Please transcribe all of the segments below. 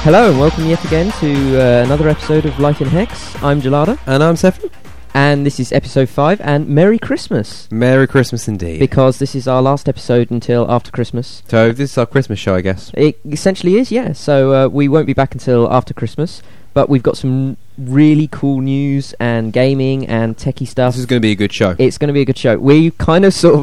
Hello and welcome yet again to another episode of Life in Hex. I'm Gelada. And I'm Stefan. And this is episode 5, and Merry Christmas. Merry Christmas indeed. Because this is our last episode until after Christmas. So this is our Christmas show, I guess. It essentially is, yeah. So we won't be back until after Christmas, but we've got some really cool news and gaming and techie stuff. This is going to be a good show. It's going to be a good show. We're kind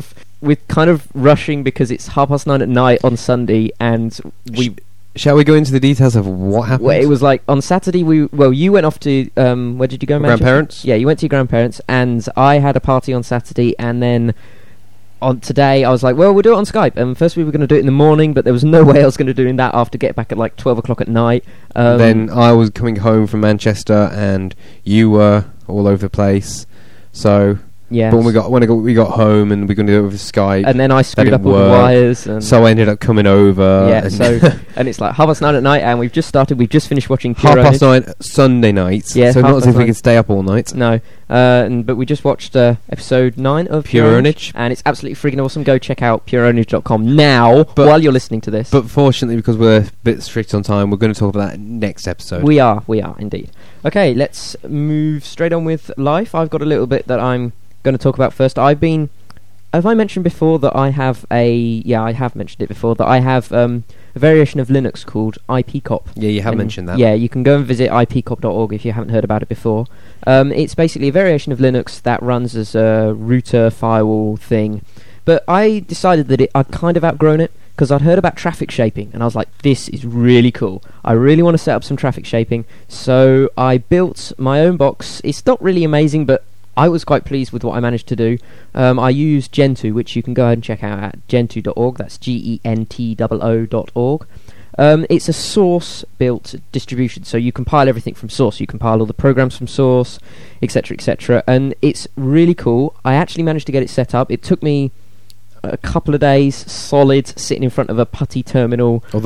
of rushing because it's 9:30 at night on Sunday, and Shall we go into the details of what happened? Well, it was like on Saturday. You went off to where did you go? Grandparents. Yeah, you went to your grandparents, and I had a party on Saturday, and then on today I was like, well, we'll do it on Skype. And first we were going to do it in the morning, but there was no way I was going to do that after get back at like 12 o'clock at night. Then I was coming home from Manchester, and you were all over the place. So. Yeah. But when we got home and we were going to do it with Skype, and then I screwed up all the wires, and so I ended up coming over. Yeah. And it's like 9:30 at night, and we've just finished watching Pure 9:30 Sunday night. Yeah. So not as if we could stay up all night. No. But we just watched episode 9 of Pure Ownage, and it's absolutely freaking awesome. Go check out pureownage.com now while you're listening to this. But fortunately, because we're a bit strict on time, we're going to talk about that next episode. We are indeed. Okay, let's move straight on with life. I've got a little bit that I'm going to talk about first. Have I mentioned before that I have I have mentioned it before, that I have a variation of Linux called IPCOP. Yeah, you have mentioned that. Yeah, you can go and visit ipcop.org if you haven't heard about it before. It's basically a variation of Linux that runs as a router firewall thing. But I decided that I'd kind of outgrown it, because I'd heard about traffic shaping, and I was like, this is really cool. I really want to set up some traffic shaping. So I built my own box. It's not really amazing, but I was quite pleased with what I managed to do. I used Gentoo, which you can go ahead and check out at gentoo.org. That's GENTOO.org. It's a source-built distribution, so you compile everything from source. You compile all the programs from source, etc., etc., and it's really cool. I actually managed to get it set up. It took me a couple of days solid sitting in front of a PuTTY terminal. Although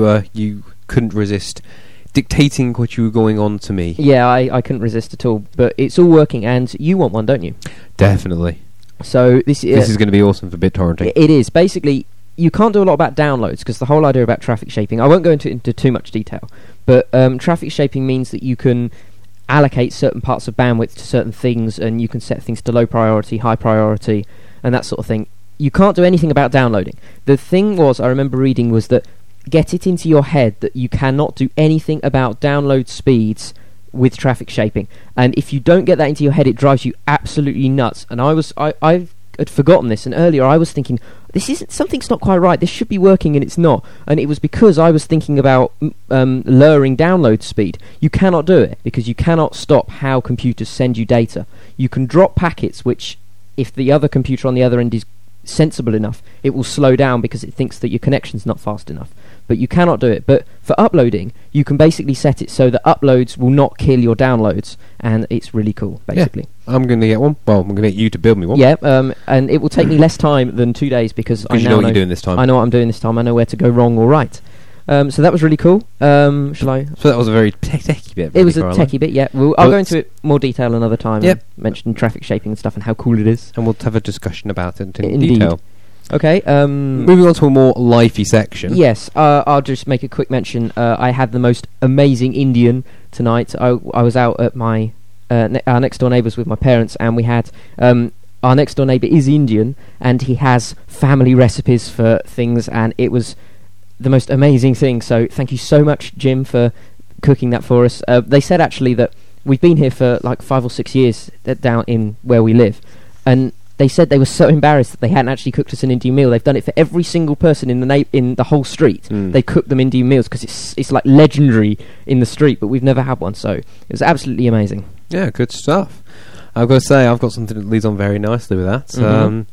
you couldn't resist dictating what you were going on to me. Yeah, I couldn't resist at all. But it's all working, and you want one, don't you? Definitely. So this is going to be awesome for BitTorrenting. It is. Basically, you can't do a lot about downloads, because the whole idea about traffic shaping, I won't go into too much detail, but traffic shaping means that you can allocate certain parts of bandwidth to certain things, and you can set things to low priority, high priority, and that sort of thing. You can't do anything about downloading. The thing I remember reading, was that get it into your head that you cannot do anything about download speeds with traffic shaping, and if you don't get that into your head, it drives you absolutely nuts. And I had forgotten this, and earlier I was thinking, something's not quite right, this should be working, and it's not. And it was because I was thinking about lowering download speed. You cannot do it, because you cannot stop how computers send you data. You can drop packets, which, if the other computer on the other end is sensible enough, it will slow down because it thinks that your connection's not fast enough. But you cannot do it. But for uploading, you can basically set it so that uploads will not kill your downloads, and it's really cool, basically. Yeah, I'm going to get one. Well, I'm going to get you to build me one. Yeah, and it will take me less time than 2 days, because I know what you're doing this time. I know what I'm doing this time. I know where to go wrong or right. So that was really cool. Shall I? So that was a very techie bit. It was a techie bit, yeah. I'll go into it more detail another time. Yep. And mention traffic shaping and stuff and how cool it is. And we'll have a discussion about it in Indeed. detail. Okay. Moving on to a more lifey section. Yes. I'll just make a quick mention. I had the most amazing Indian tonight. I was out at my our next door neighbours with my parents, and we had our next door neighbour is Indian, and he has family recipes for things, and it was the most amazing thing. So thank you so much, Jim, for cooking that for us. They said actually that we've been here for like 5 or 6 years down in where we live, and they said they were so embarrassed that they hadn't actually cooked us an Indian meal. They've done it for every single person in the whole street. They cook them Indian meals because it's like legendary in the street, but we've never had one, so it was absolutely amazing. Yeah, good stuff. I've got to say, I've got something that leads on very nicely with that. Mm-hmm.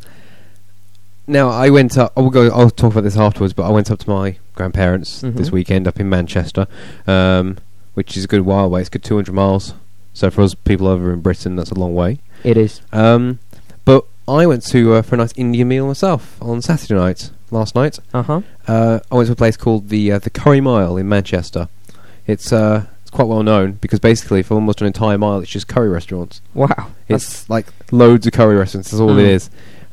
Now, I went up. I'll talk about this afterwards, but I went up to my grandparents this weekend up in Manchester, which is a good while away. It's a good 200 miles. So for us people over in Britain, that's a long way. It is. But I went to for a nice Indian meal myself on Saturday night, last night. Uh-huh. I went to a place called the Curry Mile in Manchester. It's quite well known because basically for almost an entire mile it's just curry restaurants. Wow. It's like loads of curry restaurants, that's all it is.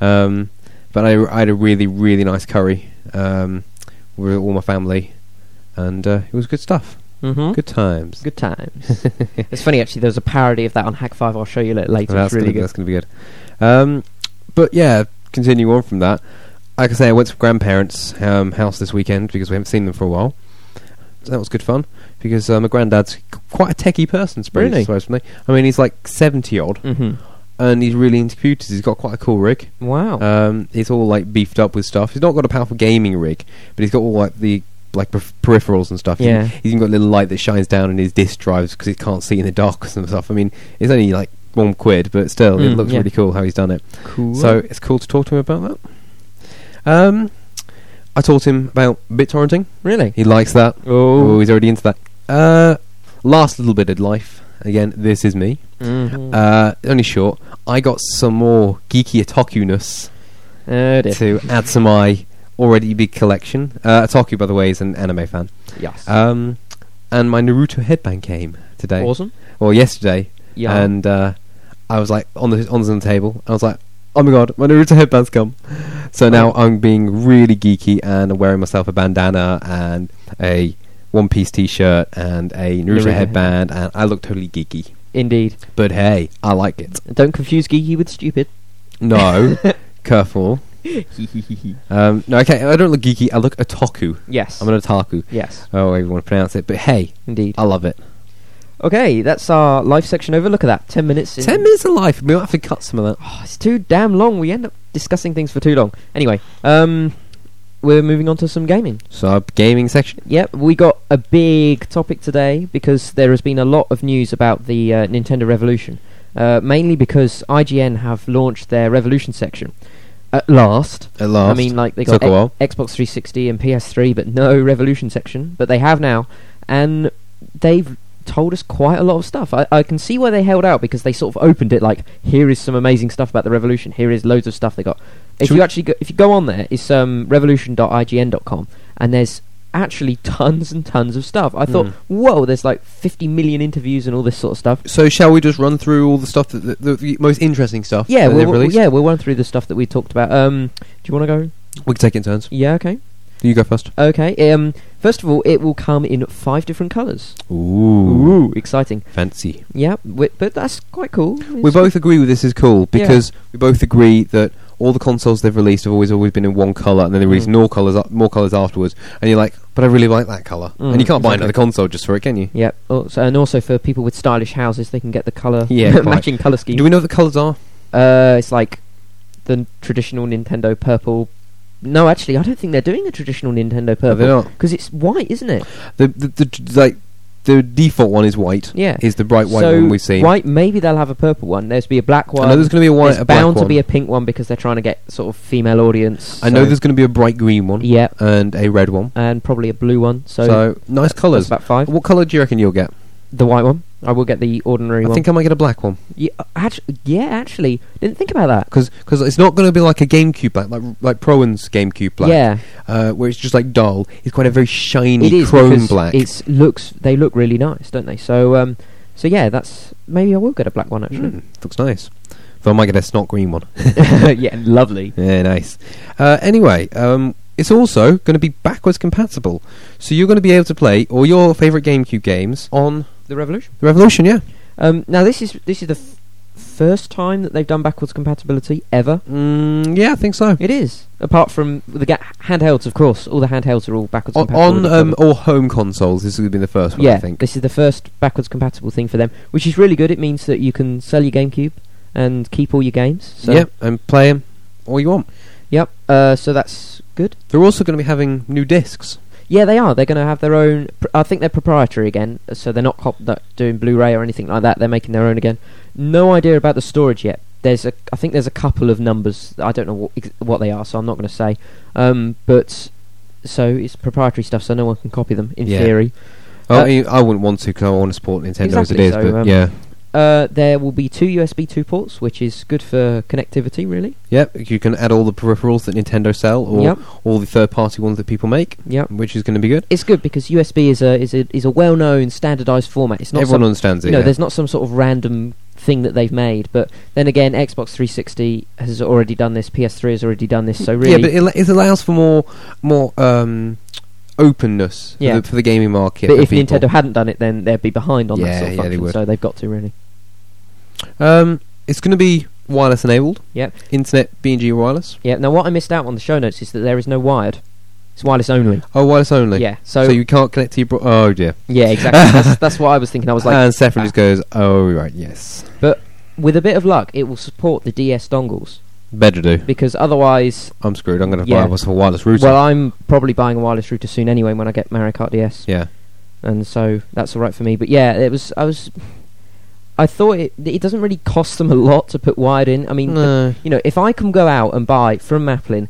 But I had a really, really nice curry with all my family, and it was good stuff. Mm-hmm. Good times. Good times. It's funny, actually, there's a parody of that on Hack 5. I'll show you later. That's It's really good. That's going to be good. But yeah, continue on from that. Like I say, I went to grandparents' house this weekend because we haven't seen them for a while. So that was good fun because my granddad's quite a techie person, supposedly. I mean, he's like 70-odd. Mm-hmm. And he's really into computers. He's got quite a cool rig. Wow. He's all like beefed up with stuff. He's not got a powerful gaming rig, but he's got all like the peripherals and stuff. Yeah. He's even got a little light that shines down in his disk drives because he can't see in the dark and stuff. I mean, it's only like £1, but still, it looks really cool how he's done it. Cool. So it's cool to talk to him about that. I taught him about BitTorrenting. Really? He likes that. Oh, he's already into that. Last little bit of life. Again, this is me. Mm-hmm. Only short. I got some more geeky otaku-ness dear. to add to my already big collection. Otaku, by the way, is an anime fan. Yes. And my Naruto headband came today. Awesome. Or yesterday. Yeah. And I was like on the table. I was like, oh my god, my Naruto headband's come. So now I'm being really geeky and I'm wearing myself a bandana and a One Piece t-shirt and a Naruto headband, and I look totally geeky. Indeed. But hey, I like it. Don't confuse geeky with stupid. No. Careful. No, okay, I don't look geeky, I look otaku. Yes. I'm an otaku. Yes. Oh, however you want to pronounce it. But hey, Indeed. I love it. Okay, that's our life section over. Look at that. 10 minutes. 10 minutes of life. We might have to cut some of that. Oh, it's too damn long. We end up discussing things for too long. Anyway, we're moving on to some gaming. So, our gaming section. Yep, we got a big topic today because there has been a lot of news about the Nintendo Revolution. Mainly because IGN have launched their Revolution section. At last. I mean, like, they got Xbox 360 and PS3, but no Revolution section. But they have now. And they've told us quite a lot of stuff. I can see why they held out, because they sort of opened it like, here is some amazing stuff about the Revolution. Here is loads of stuff they got. If you go on there, it's revolution.ign.com, and there's actually tons and tons of stuff. I thought, whoa, there's like 50 million interviews and all this sort of stuff. So shall we just run through all the stuff, the most interesting stuff? Yeah, we'll run through the stuff that we talked about. Do you want to go? We can take it in turns. Yeah, okay. You go first. Okay. First of all, it will come in 5 different colours. Ooh, exciting. Fancy. Yeah, but that's quite cool. We both agree with this is cool, because we both agree that all the consoles they've released have always been in one colour, and then they release more colours afterwards, and you're like, but I really like that colour. And you can't buy another console just for it, can you? Yeah. And also for people with stylish houses, they can get the colour, matching colour scheme. Do we know what the colours are? It's like the traditional Nintendo purple. No, actually, I don't think they're doing the traditional Nintendo purple. They're not, because it's white, isn't it? The default one is white. Yeah, is the bright white one we've seen. White. Maybe they'll have a purple one. There's be a black one. I know there's going to be a white. There's bound to be a pink one because they're trying to get sort of female audience. I know there's going to be a bright green one. Yeah, and a red one, and probably a blue one. So nice colours. About 5. What colour do you reckon you'll get? The white one. I will get the ordinary one. I think I might get a black one. Yeah, actually, didn't think about that. Because it's not going to be like a GameCube black, like Proen's GameCube black. Yeah. Where it's just like dull. It's quite a very shiny chrome black. They look really nice, don't they? So yeah, maybe I will get a black one actually. Looks nice. Though I might get a snot green one. Yeah, lovely. Yeah, nice. Anyway, it's also going to be backwards compatible, so you're going to be able to play all your favourite GameCube games on the Revolution. The Revolution, yeah. Now this is the first time that they've done backwards compatibility ever. Yeah, I think so. It is. Apart from the handhelds, of course. All the handhelds are all backwards compatible. On all home consoles, this has been the first one, I think. This is the first backwards compatible thing for them, which is really good. It means that you can sell your GameCube and keep all your games. So. Yep, and play them all you want. Yep, so that's good. They're also going to be having new discs. Yeah, they are. They're going to have their own. I think they're proprietary again, so they're not doing Blu-ray or anything like that. They're making their own again. No idea about the storage yet. I think there's a couple of numbers. I don't know what they are, so I'm not going to say. But so it's proprietary stuff, so no one can copy them in theory. I wouldn't want to, because I want to support Nintendo as it is. So, but yeah. There will be 2 USB 2 ports, which is good for connectivity, really. Yep, you can add all the peripherals that Nintendo sell, or all the third-party ones that people make. Yep, which is going to be good. It's good because USB is a well-known, standardised format. It's not everyone understands it. There's not some sort of random thing that they've made. But then again, Xbox 360 has already done this. PS3 has already done this. So really, but it allows for more openness for the gaming market. But if Nintendo hadn't done it, then they'd be behind on that sort of function. They would. So they've got to really. It's going to be wireless enabled. Yep. Internet BNG wireless. Yeah. Now, what I missed out on the show notes is that there is no wired. It's wireless only. Oh, wireless only. Yeah. So you can't connect to your. Oh dear. Yeah, exactly. that's what I was thinking. I was like, and Sephiroth just goes, "Oh right, yes." But with a bit of luck, it will support the DS dongles. Better do. Because otherwise, I'm screwed. I'm going to buy a wireless router. Well, I'm probably buying a wireless router soon anyway when I get Mario Kart DS. Yeah. And so that's all right for me. But yeah, I thought it doesn't really cost them a lot to put wired in. I mean, no. If I can go out and buy from Maplin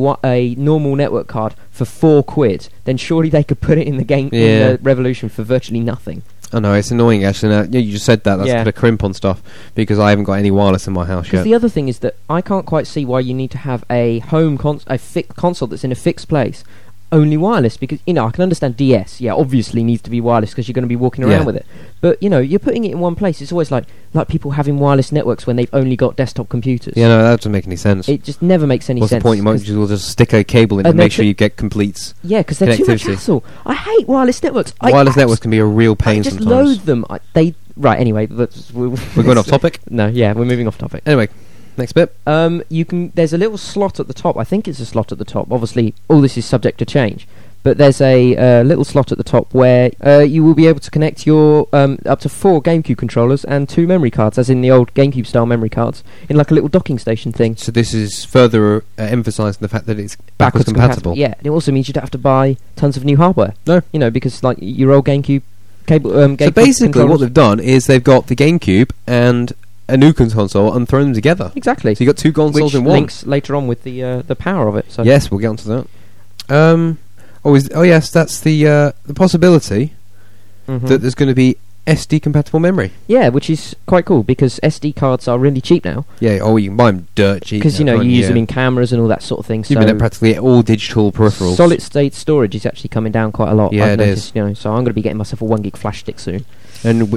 a normal network card for £4, then surely they could put it in the game in the Revolution for virtually nothing. I know, it's annoying actually. Now, you just said that. That's going to crimp on stuff because I haven't got any wireless in my house yet. Because the other thing is that I can't quite see why you need to have a home console that's in a fixed place. Only wireless, because I can understand DS obviously needs to be wireless because you're going to be walking around with it, but you're putting it in one place. It's always like people having wireless networks when they've only got desktop computers. No, that doesn't make any sense. It just never makes any sense. What's the point? You might just stick a cable in and make sure you get complete because they're too much hassle. I hate wireless networks. Wireless networks can be a real pain sometimes. I just loathe them. Anyway, we're going off topic. No, we're moving off topic. Anyway, next bit. There's a little slot at the top. I think it's a slot at the top. Obviously, all this is subject to change. But there's a little slot at the top where you will be able to connect your up to 4 GameCube controllers and 2 memory cards, as in the old GameCube style memory cards, in like a little docking station thing. So this is further emphasising the fact that it's backwards compatible. Yeah, it also means you don't have to buy tons of new hardware. No, because like your old GameCube cable. So basically, what they've done is they've got the GameCube and a new console and thrown them together. Exactly. So you got 2 consoles in one. Which links later on with the power of it. So. Yes, we'll get onto that. Yes, that's the possibility that there's going to be SD compatible memory. Yeah, which is quite cool because SD cards are really cheap now. Yeah, you can buy them dirt cheap. Because you use them in cameras and all that sort of thing. You've been practically all digital peripherals. Solid state storage is actually coming down quite a lot. Yeah, I've noticed, so I'm going to be getting myself a 1 gig flash stick soon. And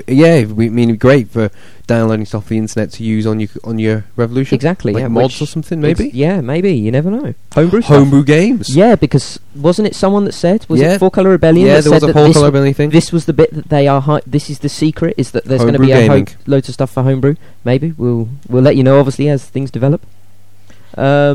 great for downloading stuff off the internet to use on your Revolution. Exactly, like mods or something, maybe. Maybe you never know. Homebrew games. Yeah, because wasn't it someone that said it 4 Color Rebellion? Yeah, there was a 4 Color Rebellion thing. This was the bit that they are. This is the secret: is that there's going to be loads of stuff for homebrew. Maybe we'll let you know. Obviously, as things develop. Now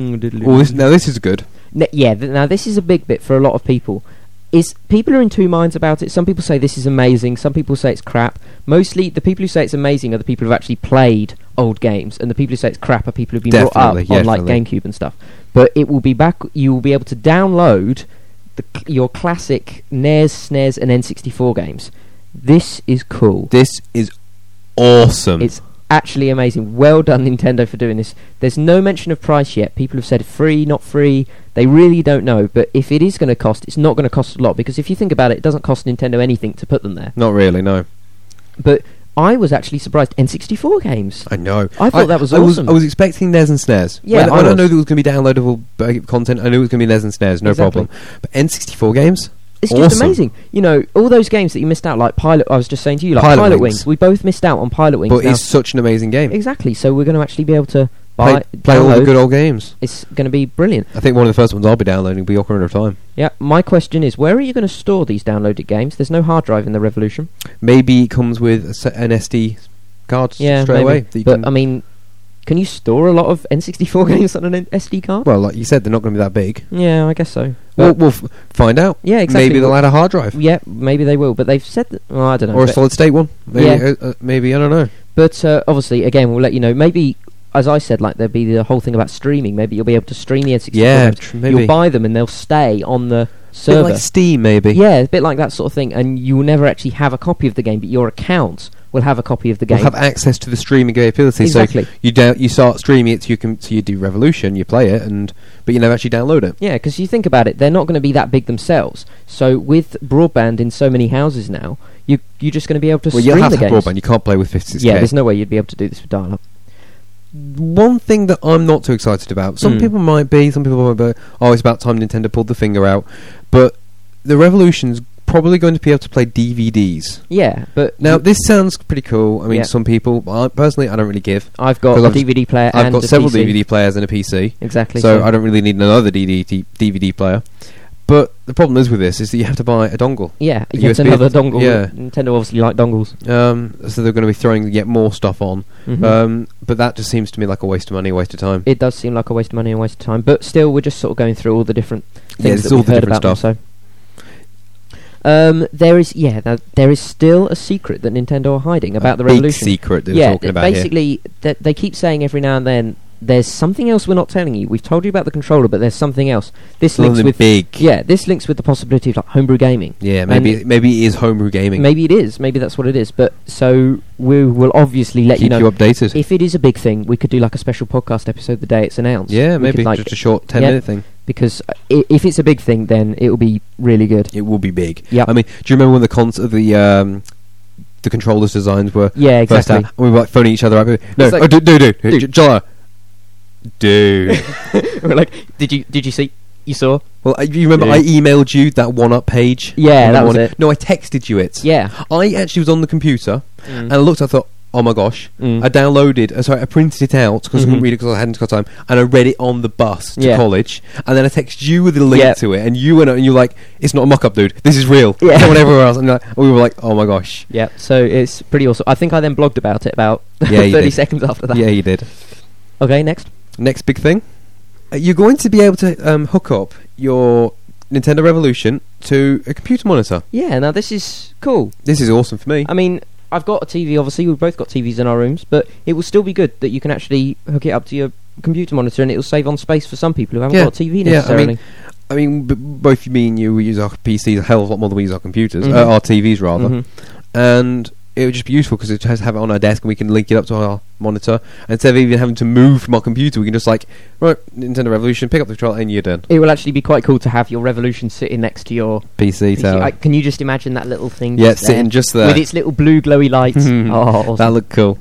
this is good. Now this is a big bit for a lot of people. People are in two minds about it. Some people say this is amazing, some people say it's crap. Mostly the people who say it's amazing are the people who've actually played old games, and the people who say it's crap are people who've been brought up on like GameCube and stuff. But it will be back. You will be able to download your classic NES, SNES and N64 games. This is cool. This is awesome. It's actually amazing. Well done, Nintendo, for doing this. There's no mention of price yet. People have said free, not free. They really don't know. But if it is going to cost, it's not going to cost a lot, because if you think about it, it doesn't cost Nintendo anything to put them there. Not really, no. But I was actually surprised. N64 games. I know. I thought that was awesome. I was expecting NES and SNES. Yeah, I don't know there was going to be downloadable content. I knew it was going to be NES and SNES, no problem. But N64 games? It's just amazing. You know, all those games that you missed out, like Pilot... I was just saying to you, like Pilot Wings. We both missed out on Pilot Wings. But it's such an amazing game. Exactly. So we're going to actually be able to play all the good old games. It's going to be brilliant. I think one of the first ones I'll be downloading will be Ocarina of Time. Yeah, my question is, where are you going to store these downloaded games? There's no hard drive in the Revolution. Maybe it comes with an SD card straight away. But, I mean... Can you store a lot of N64 games on an SD card? Well, like you said, they're not going to be that big. Yeah, I guess so. We'll find out. Yeah, exactly. Maybe they'll add a hard drive. Yeah, maybe they will. But they've said that... Well, I don't know. Or a solid state one. Maybe, maybe, I don't know. But obviously, again, we'll let you know. Maybe, as I said, like there'll be the whole thing about streaming. Maybe you'll be able to stream the N64 games. Maybe. You'll buy them and they'll stay on the server. A bit like Steam, maybe. Yeah, a bit like that sort of thing. And you will never actually have a copy of the game, but your account will have a copy of the game. You'll have access to the streaming capability. Exactly. So you start streaming it, so you do Revolution, you play it, but you never actually download it. Yeah, because you think about it, they're not going to be that big themselves. So with broadband in so many houses now, you're just going to be able to stream the games. Well, you'll have to have broadband. You can't play with 56K. Yeah, there's no way you'd be able to do this with dial-up. One thing that I'm not too excited about, some people might be, some people might be, it's about time Nintendo pulled the finger out, but the Revolution's probably going to be able to play DVDs. Yeah, but... Now, this sounds pretty cool. I mean, some people... personally, I don't really give. I've got a DVD player and I've got several DVD players and a PC. Exactly. So I don't really need another DVD player. But the problem is with this is that you have to buy a dongle. Yeah, A yet USB. another dongle. Yeah. Nintendo obviously like dongles. So they're going to be throwing yet more stuff on. Mhm. But that just seems to me like a waste of money, a waste of time. It does seem like a waste of money and a waste of time, but still, we're just sort of going through all the different things it's that all we've the heard different about stuff. them. So, there is still a secret that Nintendo are hiding about the big Revolution. secret that they're talking about basically, they keep saying every now and then, there's something else we're not telling you. We've told you about the controller, but there's something else. This links Something with big. Yeah, this links with the possibility of like homebrew gaming. Yeah, maybe it is homebrew gaming. Maybe it is. Maybe that's what it is. But so we will obviously let Keep you know. you updated. If it is a big thing, we could do like a special podcast episode the day it's announced. Yeah, We maybe could, like, just a short 10-minute thing. because if it's a big thing, then it will be really good. It will be big. Yep. I mean, do you remember when the controllers designs were Yeah, first exactly. out? And we were like phoning each other up. No, It's like- dude, Jala. Dude. We're like, did you see? You saw? Well, you remember Dude. I emailed you that one-up page? Yeah, in the that was morning? it. No, I texted you it. Yeah. I actually was on the computer and I looked. I thought, oh my gosh! Mm. I downloaded. I printed it out because I couldn't Mhm. read it because I hadn't got time, and I read it on the bus to Yeah. college. And then I texted you with the link Yep. to it, and you went out and you're like, "It's not a mock-up, dude. This is real." Yeah. Someone everywhere else, and we were like, "Oh my gosh!" Yeah. So it's pretty awesome. I think I then blogged about it about Yeah, you 30 did. seconds after that. Yeah, you did. Okay, next. Next big thing, you're going to be able to hook up your Nintendo Revolution to a computer monitor. Yeah. Now this is cool. This is awesome for me. I mean, I've got a TV. Obviously, we've both got TVs in our rooms, but it will still be good that you can actually hook it up to your computer monitor, and it will save on space for some people who haven't Yeah. got a TV Yeah, I necessarily. both me and you, we use our PCs a hell of a lot more than we use our computers, Mhm. our TVs rather. Mhm. And it would just be useful because it has to have it on our desk and we can link it up to our monitor. And instead of even having to move from our computer, we can just right, Nintendo Revolution, pick up the controller and you're done. It will actually be quite cool to have your Revolution sitting next to your PC tower. Can you just imagine that little thing? Yeah, just there, sitting just there. with its little blue glowy lights. Oh, awesome. That looked cool.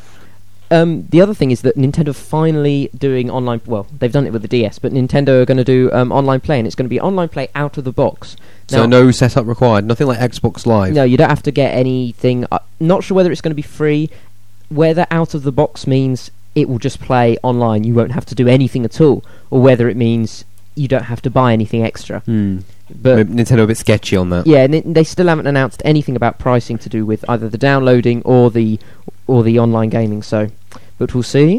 The other thing is that Nintendo are finally doing online. Well, they've done it with the DS, but Nintendo are going to do online play, and it's going to be online play out of the box. So Now, no setup required, nothing like Xbox Live. no, you don't have to get anything. Not sure whether it's going to be free. Whether out of the box means it will just play online, you won't have to do anything at all, or whether it means you don't have to buy anything extra. But Nintendo a bit sketchy on that. yeah, and they still haven't announced anything about pricing to do with either the downloading or the online gaming. So, but we'll see.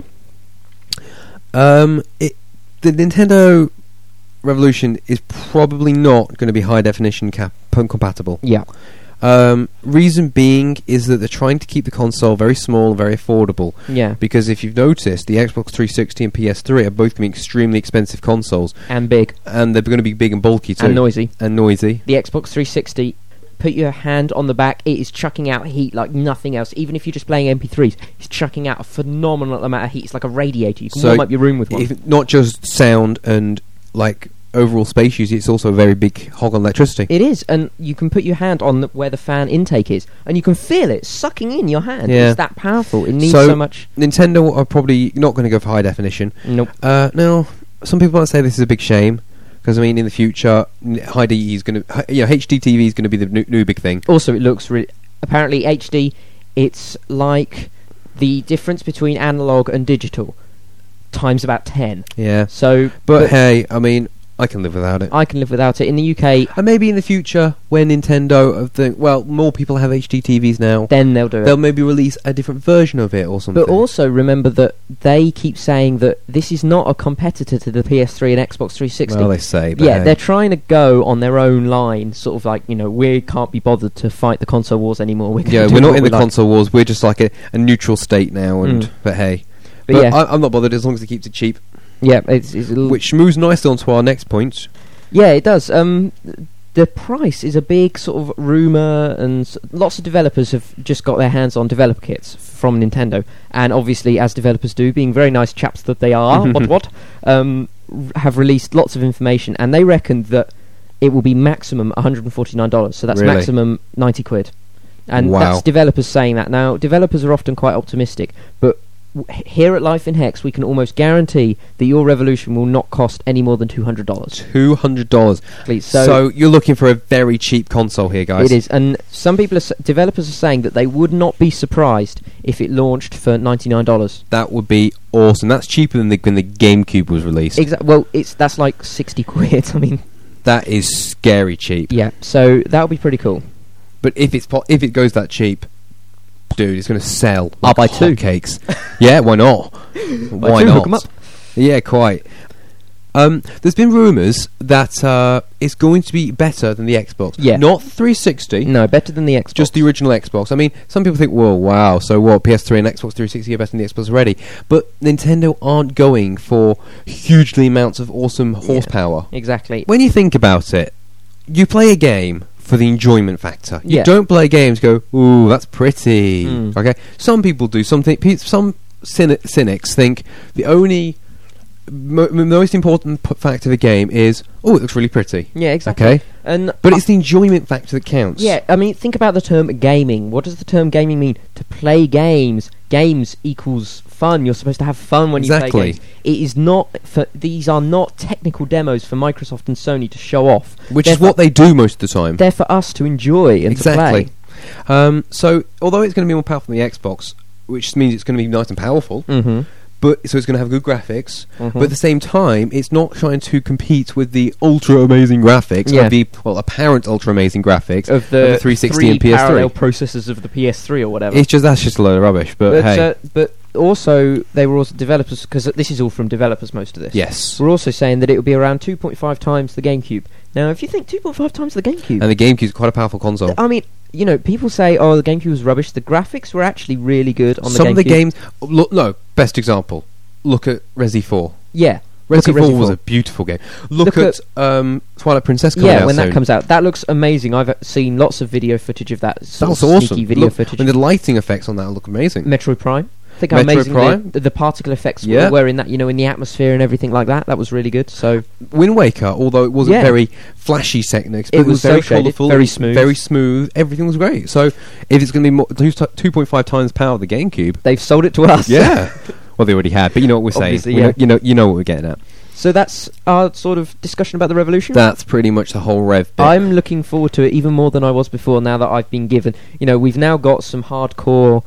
The Nintendo Revolution is probably not going to be high definition compatible. Yeah. Reason being is that they're trying to keep the console very small and very affordable. Yeah. Because if you've noticed, the Xbox 360 and PS3 are both going to be extremely expensive consoles, And big. and they're going to be big and bulky too. And noisy. And noisy. The Xbox 360, put your hand on the back, it is chucking out heat like nothing else. Even if you're just playing MP3s, it's chucking out a phenomenal amount of heat. It's like a radiator. You can So warm up your room with one. If not just sound and overall space use, it's also a very big hog on electricity. It is, and you can put your hand on where the fan intake is, and you can feel it sucking in your hand. Yeah. It's that powerful. It needs So- so much. Nintendo are probably not going to go for high definition. Nope. Now, some people might say this is a big shame because in the future, high DE is going to, HD TV is going to be the new big thing. Also, it looks really. Apparently, HD. It's like the difference between analog and digital times about 10. Yeah, So, but hey, I can live without it. I can live without it. In the UK, And maybe in the future, when Nintendo more people have HD TVs now, then they'll do it. they'll maybe release a different version of it or something. But also remember that they keep saying that this is not a competitor to the PS3 and Xbox 360. well, they say, but Yeah, hey. they're trying to go on their own line, sort of like, we can't be bothered to fight the console wars anymore. We're gonna do we're not what in we the like. console wars. We're just like a neutral state now. And but hey, But yeah, I'm not bothered as long as it keeps it cheap. yeah, it's a little, Which moves nicely on to our next point. yeah, it does. The price is a big sort of rumour, and lots of developers have just got their hands on developer kits from Nintendo, and obviously, as developers do, being very nice chaps that they are, have released lots of information, and they reckoned that it will be maximum $149, so that's Really? maximum 90 quid. And Wow. that's developers saying that. Now, developers are often quite optimistic, but here at Life in Hex, we can almost guarantee that your Revolution will not cost any more than $200. $200. Please, So you're looking for a very cheap console here, guys. it is, and some people, developers are saying that they would not be surprised if it launched for $99. That would be awesome. That's cheaper than when the GameCube was released. Well, that's like 60 quid. That is scary cheap. Yeah, so that would be pretty cool. But if it goes that cheap, dude, it's going to sell. I'll buy two cakes. Yeah, why not? Why not? Hook 'em up. Yeah, quite. There's been rumours that it's going to be better than the Xbox. Yeah. Not 360. No, better than the Xbox. Just the original Xbox. I mean, some people think, well, wow, so what, PS3 and Xbox 360 are better than the Xbox already. But Nintendo aren't going for hugely amounts of awesome horsepower. Exactly. When you think about it, you play a game for the enjoyment factor. You Yeah. don't play games go, ooh, that's pretty. Mm. Okay? Some people do something. Some cynics think the only... most important factor of the game is, oh, it looks really pretty. Yeah, exactly. Okay? And But it's the enjoyment factor that counts. yeah, I mean, think about the term gaming. What does the term gaming mean? To play games. Games equals fun. You're supposed to have fun when you play Exactly. games. It is not. These are not technical demos for Microsoft and Sony to show off. Which They're is what they do most of the time. They're for us to enjoy and Exactly. to play. So, although it's going to be more powerful than the Xbox, which means it's going to be nice and powerful, Mm-hmm. so it's going to have good graphics, Mhm. but at the same time, it's not trying to compete with the ultra amazing graphics, Yeah. or the apparent ultra amazing graphics Of the 360 and three PS3. parallel processors of the PS3 or whatever. That's just a load of rubbish. But hey, But also, they were also developers, because this is all from developers, most of this. yes, We're also saying that it would be around 2.5 times the GameCube. Now, if you think 2.5 times the GameCube... and the GameCube's quite a powerful console. I mean, you know, people say, oh, the GameCube was rubbish. The graphics were actually really good on the GameCube. Some of the games, best example. Look at Resi 4. Yeah. Resi Look at 4 Resi was 4. a beautiful game. Look Look at Twilight Princess coming out Yeah, when soon. that comes out. That looks amazing. I've seen lots of video footage of that. Sort That's of awesome. Sneaky video Look, footage. and the lighting effects on that look amazing. Metroid Prime. Think how Metroid amazing Prime? the particle effects Yeah. were in that, you know, in the atmosphere and everything like that. That was really good. So Wind Waker, although it wasn't Yeah. very flashy techniques, but It it was was very cel-shaded, colourful, very smooth. everything was great. So if it's going to be 2.5 times the power of the GameCube, they've sold it to us. yeah. Well, they already had, but you know what we're saying. Obviously, We yeah. know, you know what we're getting at. So that's our sort of discussion about the Revolution. That's pretty much the whole rev bit. I'm looking forward to it even more than I was before, now that I've been given... You know, we've now got some hardcore,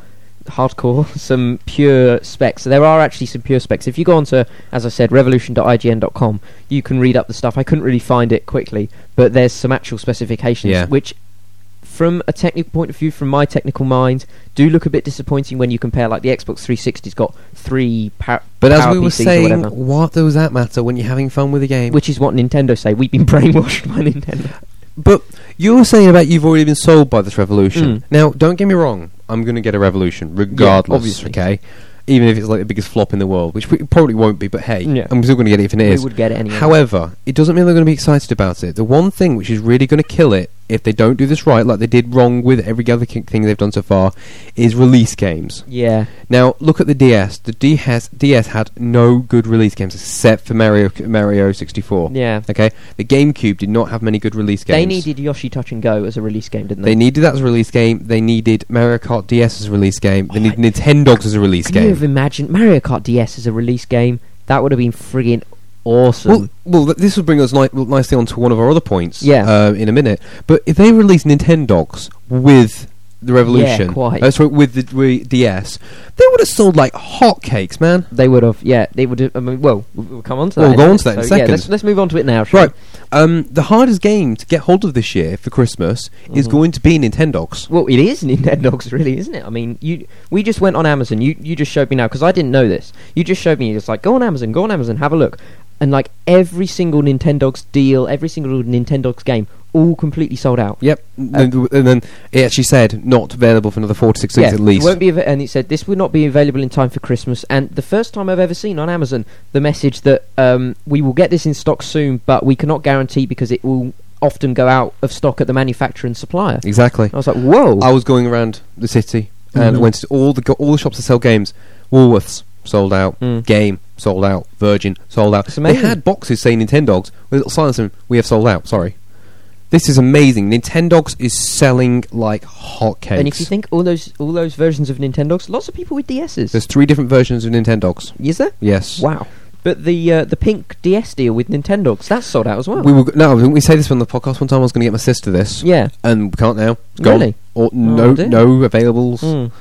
some pure specs. So there are actually some pure specs. If you go on to, as I said, revolution.ign.com, you can read up the stuff. I couldn't really find it quickly, but there's some actual specifications, Yeah. which, from a technical point of view, from my technical mind, do look a bit disappointing when you compare, like, the Xbox 360's got 3 but as power we were PCs or saying, whatever. what does that matter when you're having fun with a game? Which is what Nintendo say. We've been brainwashed by Nintendo. But you were saying about you've already been sold by this Revolution. Mm. Now, don't get me wrong. I'm going to get a Revolution, regardless. obviously. Okay, even if it's like the biggest flop in the world, which it probably won't be. But hey, Yeah. I'm still going to get it if it We is. would get it anyway. However, it doesn't mean they're going to be excited about it. The one thing which is really going to kill it, if they don't do this right, like they did wrong with every other thing they've done so far, is release games. Yeah. Now, look at the DS. The DS had no good release games except for Mario 64. Yeah. Okay, the GameCube did not have many good release games. They needed Yoshi Touch and Go as a release game, didn't They they? needed that as a release game. They needed Mario Kart DS as a release game. They needed Nintendogs as a release Can you game. have imagined Mario Kart DS as a release game? That would have been friggin' awesome. This would bring us nicely on to one of our other points. Yeah. In a minute. But if they release Nintendogs with the Revolution, Yeah, quite. sorry, with the DS, they would have sold like hotcakes, man. They would have, yeah. They would have. I mean, well, we'll come on to that. We'll in go a on minute. to that in a So, yeah, second. let's move on to it now. shall Right. we? The hardest game to get hold of this year for Christmas is Mhm. going to be Nintendogs. Well, it is Nintendogs, really, isn't it? I mean, we just went on Amazon. You just showed me now, because I didn't know this. You just showed me. It's like, go on Amazon, have a look. And like every single Nintendogs deal, every single Nintendogs game, all completely sold out. Yep. And then it actually said not available for another 4 to 6 weeks at least. It won't be and it said this would not be available in time for Christmas. And the first time I've ever seen on Amazon the message that we will get this in stock soon, but we cannot guarantee because it will often go out of stock at the manufacturer and supplier. Exactly. I was like, whoa. I was going around the city and Mhm. went to all the shops that sell games. Woolworths sold out. Mm. Game sold out. Virgin sold out. It's They amazing. had boxes saying Nintendogs with little signs saying, "We have sold out." Sorry. This is amazing. Nintendogs is selling like hotcakes. And if you think all those versions of Nintendogs, lots of people with DSs. There's 3 different versions of Nintendogs. Is there? Yes. Wow. But the pink DS deal with Nintendogs, that's sold out as well. Didn't we say this on the podcast one time? I was going to get my sister this. Yeah. And we can't now. It's gone. Really? Or Oh, dear. no availables. Mm.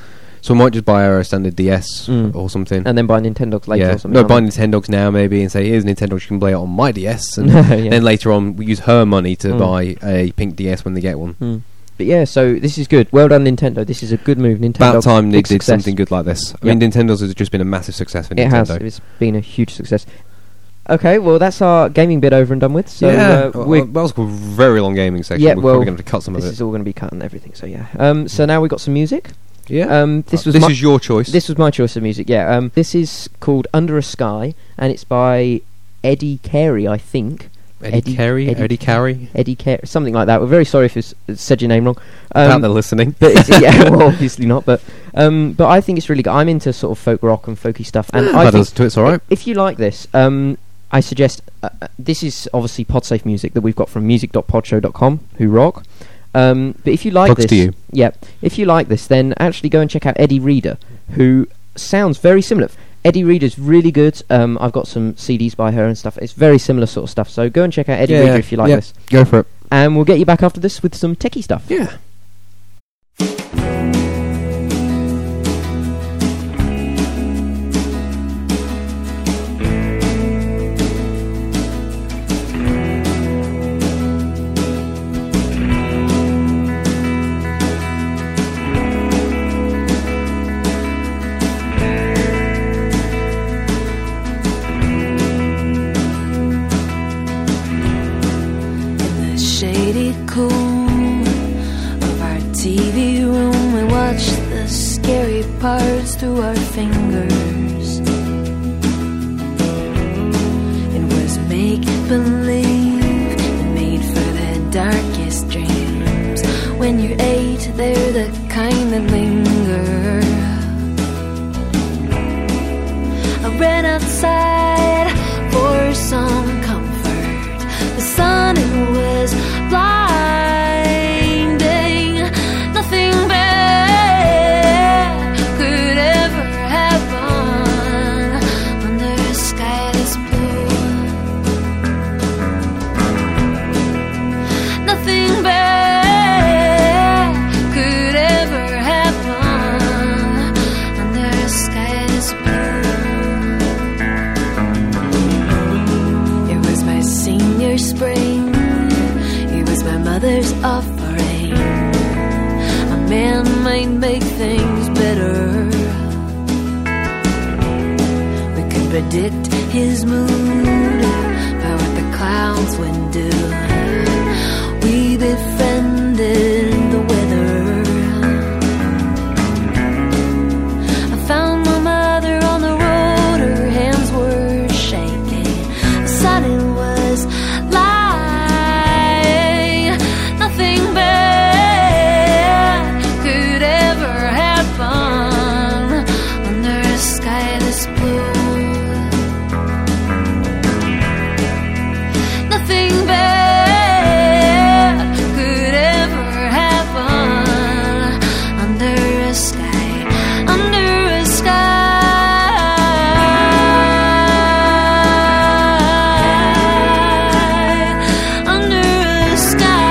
So I might just buy a standard DS or something. And then buy Nintendogs later or something. No, buy Nintendogs now maybe and say, here's Nintendogs, you can play it on my DS. And Yeah. then later on, we use her money to buy a pink DS when they get one. But yeah, so this is good. Well done, Nintendo. This is a good move. Nintendo. About time they big did success. something good like this. I mean, Nintendo's has just been a massive success for Nintendo. It has. It's been a huge success. Okay, well, that's our gaming bit over and done with. So that was a very long gaming section. Yeah, we're well, probably going to cut some of it. This is all going to be cut and everything, so yeah. So now we've got some music. Yeah. This this is your choice. This was my choice of music, yeah. This is called Under a Sky, and it's by Eddie Carey, I think. Eddie Carey, something like that. We're very sorry if it's said your name wrong. About the listening, but well, obviously not. But I think it's really good. I'm into sort of folk rock and folky stuff, and I think it's all right. If you like this, I suggest this is obviously PodSafe music that we've got from music.podshow.com, who rock. But if you like Plugs this, to you. Yeah, if you like this, then actually go and check out Eddie Reader, who sounds very similar. Eddie Reader's really good. I've got some CDs by her and stuff. It's very similar sort of stuff. So go and check out Eddie Reader if you like this. Go for it. And we'll get you back after this with some techie stuff. Yeah. Shady cool of our TV room, we watch the scary parts through our fingers. It was make-believe and made for the darkest dreams. When you're 8, they're the kind that linger. I ran outside for some comfort. The sun, it was blinding. Nothing bad could ever happen under a sky this blue. Nothing bad could ever happen under a sky this blue. It was my senior spring. It was my mother's offering. A man might make things better. We could predict his mood by what the clouds would do. We befriended the weather. I found my mother on the road. Her hands were shaking. The sun, it was lying. Nothing bad could ever happen under a sky this blue. Nothing bad could ever happen under a sky, under a sky, under a sky.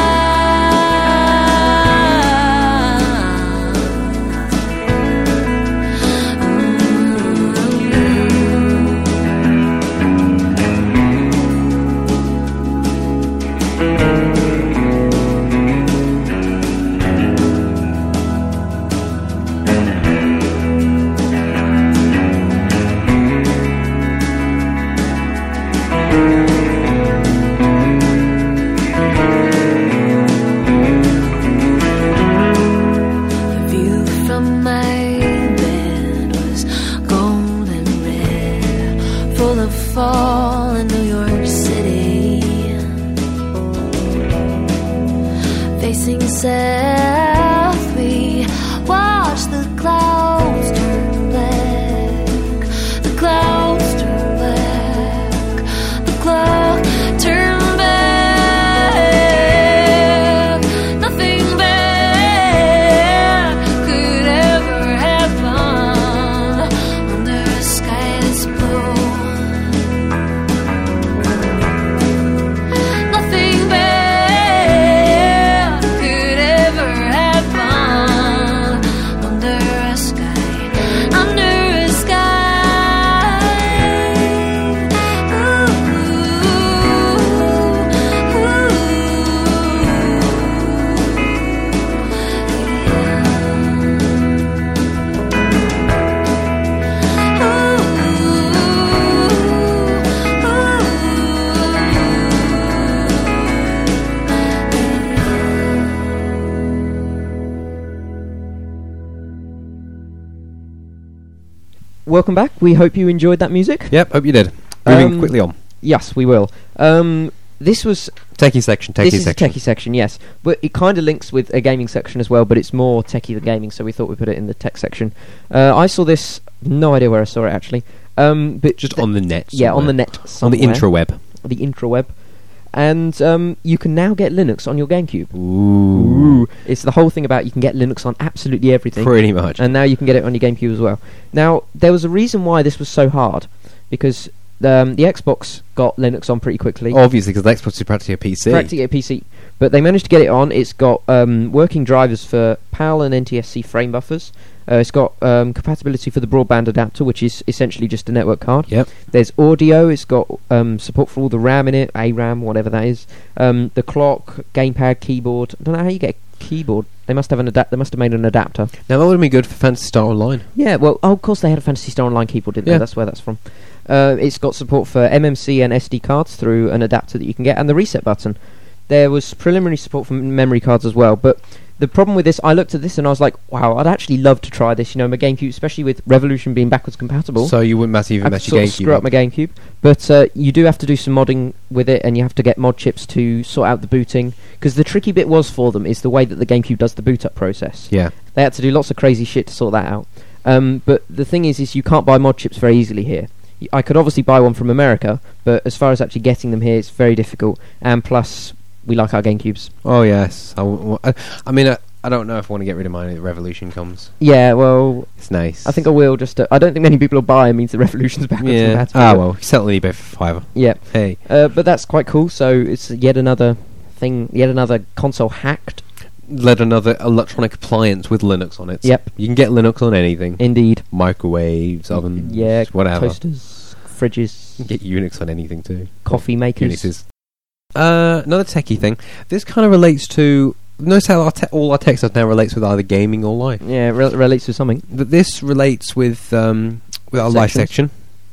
The view from my bed was golden red, full of fall in New York City. Facing south, we watched the clouds turn black. The clouds turn black. The cloud turned back. Nothing bad could ever happen under a sky that's blue. Nothing bad could ever welcome back. We hope you enjoyed that music. Yep, hope you did. Moving quickly on. Yes, we will. This was... Techie section. This is a techie section, yes. But it kind of links with a gaming section as well, but it's more techie than gaming, so we thought we'd put it in the tech section. I saw this... No idea where I saw it, actually. But Just on the net. Yeah, on the net somewhere. On the intraweb. The intraweb. And you can now get Linux on your GameCube. Ooh. It's the whole thing about you can get Linux on absolutely everything. Pretty much. And now you can get it on your GameCube as well. Now, there was a reason why this was so hard, because the Xbox got Linux on pretty quickly. Obviously, because the Xbox is practically a PC. Practically a PC. But they managed to get it on. It's got working drivers for PAL and NTSC frame buffers. It's got compatibility for the broadband adapter, which is essentially just a network card. Yep. There's audio. It's got support for all the RAM in it, ARAM, whatever that is. The clock, gamepad, keyboard. I don't know how you get a keyboard. They must have they must have made an adapter. Now that would have been good for Phantasy Star Online. Yeah. Well, of course they had a Phantasy Star Online keyboard, didn't they? That's where that's from. It's got support for MMC and SD cards through an adapter that you can get, and the reset button. There was preliminary support for memory cards as well, but the problem with this, I looked at this and I was like, wow, I'd actually love to try this, my GameCube, especially with Revolution being backwards compatible. So you wouldn't mess your I'd sort of GameCube screw up my GameCube. But you do have to do some modding with it, and you have to get mod chips to sort out the booting, because the tricky bit was for them is the way that the GameCube does the boot up process. Yeah. They had to do lots of crazy shit to sort that out. But the thing is you can't buy mod chips very easily here. I could obviously buy one from America, but as far as actually getting them here, it's very difficult. And plus, we like our GameCubes. Oh, yes. I mean, I don't know if I want to get rid of mine if the Revolution comes. Yeah, well... It's nice. I think I will, just... I don't think many people will buy it, means the Revolution's backwards compatible. Ah, well, you sell it on eBay for $5. Yeah. Hey. But that's quite cool, so it's yet another thing, yet another console hacked. Let another electronic appliance with Linux on it. Yep. You can get Linux on anything. Indeed. Microwaves, ovens, whatever. Toasters, fridges. You can get Unix on anything too. Coffee makers. Unixes. Another techie thing. This kind of relates to... Notice how all our tech stuff now relates with either gaming or life. Yeah, it relates to something. But this relates with our life section.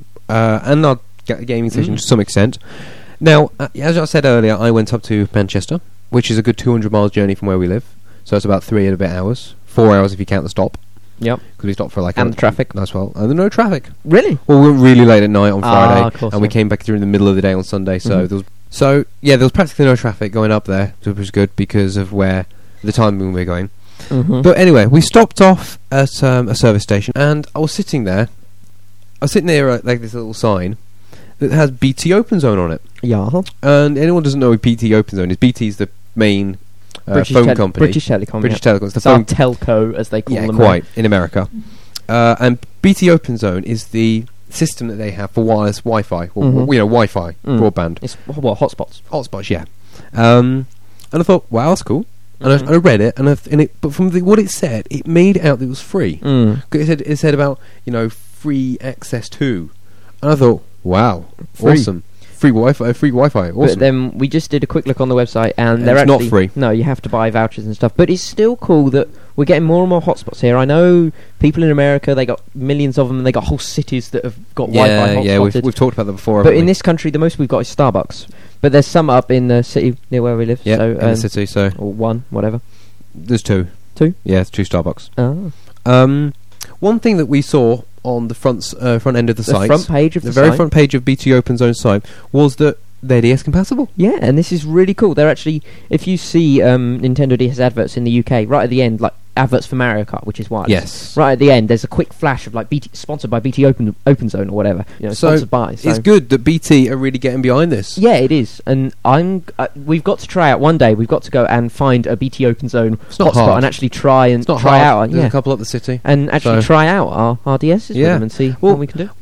And our gaming section to some extent. Now, as I said earlier, I went up to Manchester, which is a good 200 miles journey from where we live. So it's about 3 and a bit hours. 4 hours if you count the stop. Yep. Because we stopped for and the traffic. As well. And there's no traffic. Really? Well, we were really late at night on Friday. Of course, and we came back during the middle of the day on Sunday. So there was practically no traffic going up there, which was good because of where the time we were going. Mm-hmm. But anyway, we stopped off at a service station, and I was sitting there. I was sitting near like this little sign that has BT Open Zone on it. Yeah. And anyone doesn't know what BT Open Zone is. BT's the main phone company. British Telecom. British Telecom. It's our telco, as they call them. Yeah, quite, in America. And BT Open Zone is the system that they have for wireless Wi-Fi, or Wi-Fi broadband. It's hotspots. Hotspots, yeah. And I thought, wow, that's cool. And I read it, but from what it said, it made out that it was free. 'Cause it said about free access to, and I thought, wow, awesome. Free Wi-Fi, awesome. But then we just did a quick look on the website, and it's not free. No, you have to buy vouchers and stuff. But it's still cool that we're getting more and more hotspots here. I know people in America, they got millions of them, and they got whole cities that have got Wi-Fi hotspotted. Yeah, we've talked about that before. But in this country, the most we've got is Starbucks. But there's some up in the city near where we live. Yeah, so, in the city. So or one, whatever. There's 2. 2? Yeah, it's 2 Starbucks. Oh. One thing that we saw on the front end of the site, front page of the very front page of BT Open Zone site, was that they're DS compatible. Yeah, and this is really cool. They're actually, if you see Nintendo DS adverts in the UK, right at the end, like adverts for Mario Kart, which is wireless. Yes. Right at the end, there's a quick flash of like BT, sponsored by BT Open Zone or whatever. Sponsored by. So it's good that BT are really getting behind this. Yeah, it is, and we've got to try out one day. We've got to go and find a BT Open Zone hotspot and actually try out. There's a couple up the city, and actually try out our DSs with them and see what we can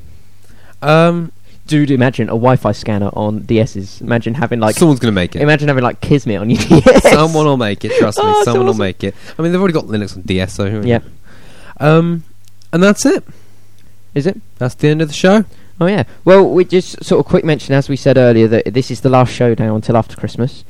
do. Dude, imagine a Wi-Fi scanner on DSs. Imagine having someone's going to make it. Imagine having Kismet on your DS. Someone will make it, trust me. Someone will make it. I mean, they've already got Linux on DS, so... Yeah. And that's it. Is it? That's the end of the show. Oh, yeah. Well, we just sort of quick mention, as we said earlier, that this is the last show now until after Christmas.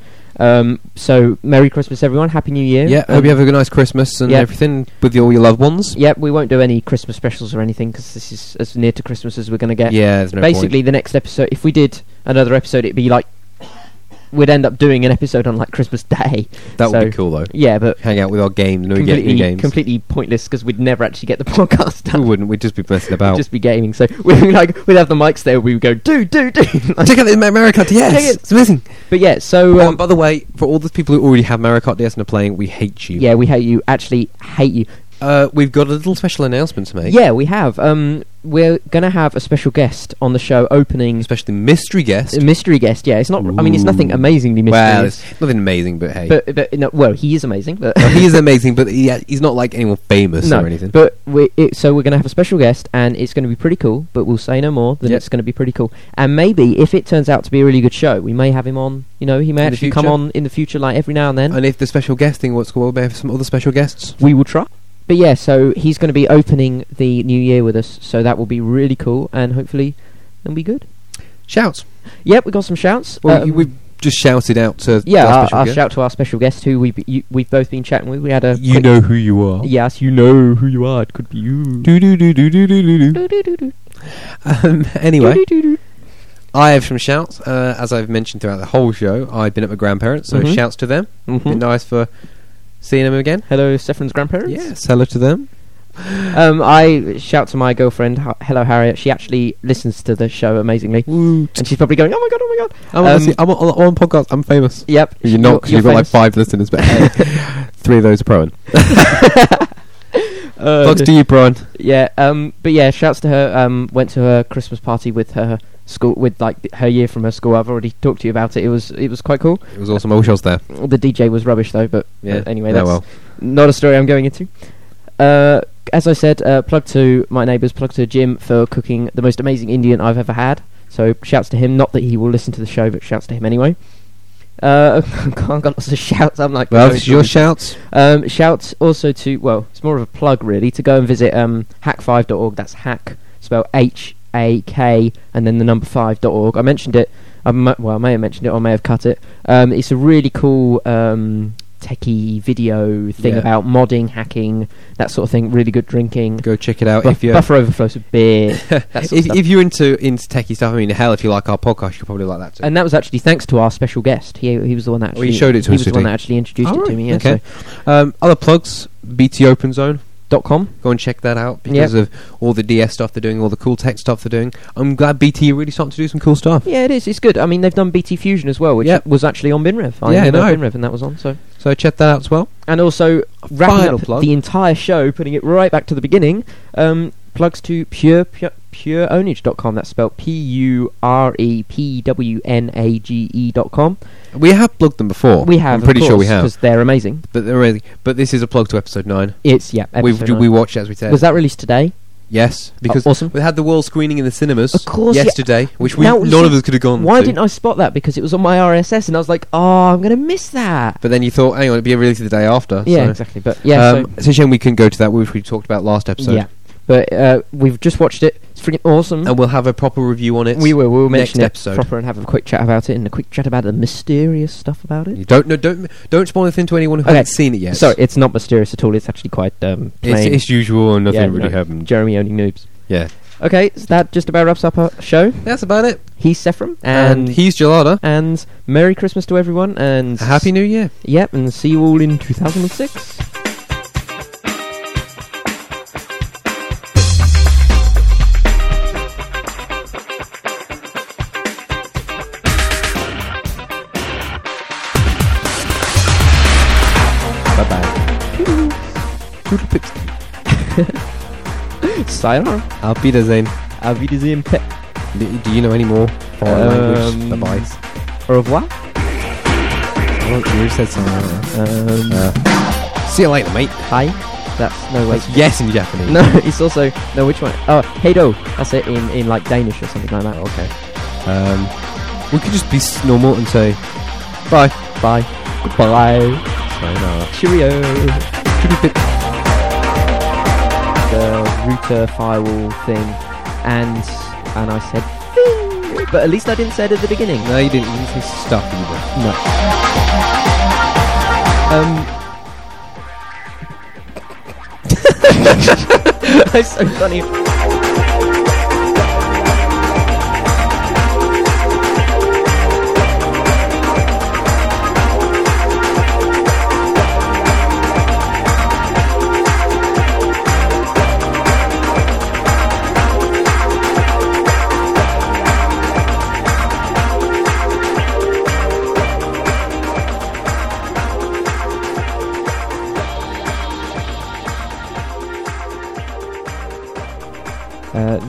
So, Merry Christmas, everyone. Happy New Year. Yeah, hope you have a nice Christmas and everything with all your loved ones. Yep, we won't do any Christmas specials or anything because this is as near to Christmas as we're going to get. Yeah, there's no Basically, point. the next episode, if we did another episode, it'd be like we'd end up doing an episode on like Christmas Day. That would be cool though. Yeah, but Hang out with our games, and we get new games. Completely pointless because we'd never actually get the podcast done. We wouldn't. We'd just be messing about. We'd just be gaming. So we'd have the mics there. We would go do. Like, check out the Mario Kart DS. It's amazing. But yeah, so by the way, for all those people who already have Mario Kart DS and are playing, we hate you. Yeah, we hate you. Actually, hate you. We've got a little special announcement to make. Yeah, we have. We're going to have a special guest on the show opening... Especially mystery guest. A mystery guest, yeah. It's not... Ooh. I mean, it's nothing amazingly mysterious. Well, it's nothing amazing, but hey. But no, well, he is amazing, but... No, he is amazing, but he's not like anyone famous or anything. But so we're going to have a special guest, and it's going to be pretty cool, but we'll say no more than it's going to be pretty cool. And maybe, if it turns out to be a really good show, we may have him on, he may actually come on in the future, like every now and then. And if the special guest thing works well, we may have some other special guests. We will try. But yeah, so he's going to be opening the new year with us, so that will be really cool, and hopefully it'll be good. Shouts. Yep, we got some shouts. Well, we've just shouted out to our shout to our special guest, who we've both been chatting with. We had a know who you are. Yes, you know who you are. It could be you. Anyway, I have some shouts. As I've mentioned throughout the whole show, I've been at my grandparents, so shouts to them. Been nice for seeing them again. Hello, Stefan's grandparents. Yes, hello to them. I shout to my girlfriend, hello Harriet. She actually listens to the show amazingly, and she's probably going, "Oh my god!" I'm on podcast. I'm famous. Yep, you're not, because you've got like 5 listeners, but 3 of those are Proan. Thanks to you, Proan. Yeah, but yeah, shouts to her. Went to her Christmas party with her school, with like her year from her school. I've already talked to you about it. It was quite cool. It was awesome. I wish I was there. The DJ was rubbish though, but anyway, that's not a story I'm going into. As I said, plug to my neighbours, plug to Jim for cooking the most amazing Indian I've ever had. So shouts to him. Not that he will listen to the show, but shouts to him anyway. I've got lots of shouts. I'm like, well, it's your shouts. Shouts also to, well, it's more of a plug really, to go and visit hack5.org. That's hack spelled HAK and then the number 5.org. I mentioned it. I may have mentioned it or I may have cut it. It's a really cool techie video thing about modding, hacking, that sort of thing. Really good drinking. Go check it out. Buffer overflows with beer. That sort of stuff. If you're into techie stuff, I mean, hell, if you like our podcast, you'll probably like that too. And that was actually thanks to our special guest. He was the one that actually... he showed it to us. He was the one that actually introduced it to me. Yeah, okay. So. Other plugs, BTOpenZone.com. Go and check that out because of all the DS stuff they're doing, all the cool tech stuff they're doing. I'm glad BT are really starting to do some cool stuff. Yeah, it is. It's good. I mean, they've done BT Fusion as well, which was actually on BinRev. I know BinRev, and that was on. So check that out as well. And also, wrapping up the entire show, putting it right back to the beginning, plugs to pureownage.com. That's spelled PUREPWNAGE.com. We have plugged them before. We have. I'm pretty sure we have, because they're amazing. But they're amazing. But this is a plug to episode 9. It's episode 9. We watched it, as we said. Was that released today? Yes, because awesome. We had the world screening in the cinemas of course, yesterday, which none of us could have gone. Why didn't I spot that? Because it was on my RSS, and I was like, "Oh, I'm going to miss that." But then you thought, "Hang on, it'd be released the day after." Yeah, exactly. But yeah, it's a shame we couldn't go to that, which we talked about last episode. Yeah, but we've just watched it. It's freaking awesome, and we'll have a proper review on it. We will. We'll mention it episode proper and have a quick chat about it, and a quick chat about the mysterious stuff about it. You don't spoil anything to anyone who hasn't seen it yet. Sorry, it's not mysterious at all. It's actually quite plain. It's usual, and nothing really happened. Jeremy owning noobs. Yeah. Okay, so that just about wraps up our show. That's about it. He's Sephram. And he's Gelada. And Merry Christmas to everyone. And a Happy New Year. Yep, and see you all in 2006. Bye-bye. Sayonara. Auf Wiedersehen. Auf Wiedersehen, Pep. Do you know any more foreign language? Bye-byes. Au revoir. You said sayonara. See you later, mate. Hi. That's no way. Yes in Japanese. No, it's also no. Which one? Oh, heido. That's it in like Danish or something like that. Okay. We could just be normal and say bye. Bye. Goodbye. Sayonara. Cheerio. The router firewall thing, and I said Bing! But at least I didn't say it at the beginning. No, you didn't. You didn't say stuff either. No. That's so funny.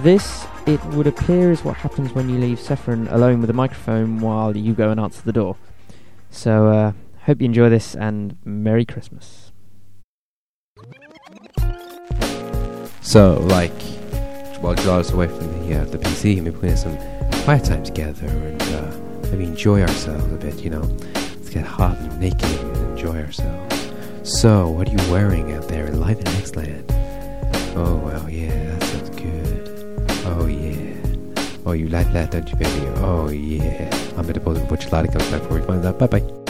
This, it would appear, is what happens when you leave Saffron alone with a microphone while you go and answer the door. So, hope you enjoy this, and Merry Christmas. So, like, while Gilardo's away from the PC, maybe we can have some quiet time together and maybe enjoy ourselves a bit, you know. Let's get hot and naked and enjoy ourselves. So, what are you wearing out there in Live in X-Land? Oh, well, yeah, that sounds good. Oh, yeah. Oh, you like that, don't you, baby? Oh, yeah. I'm going to pause it before Gillardo comes back before we find out. Bye-bye.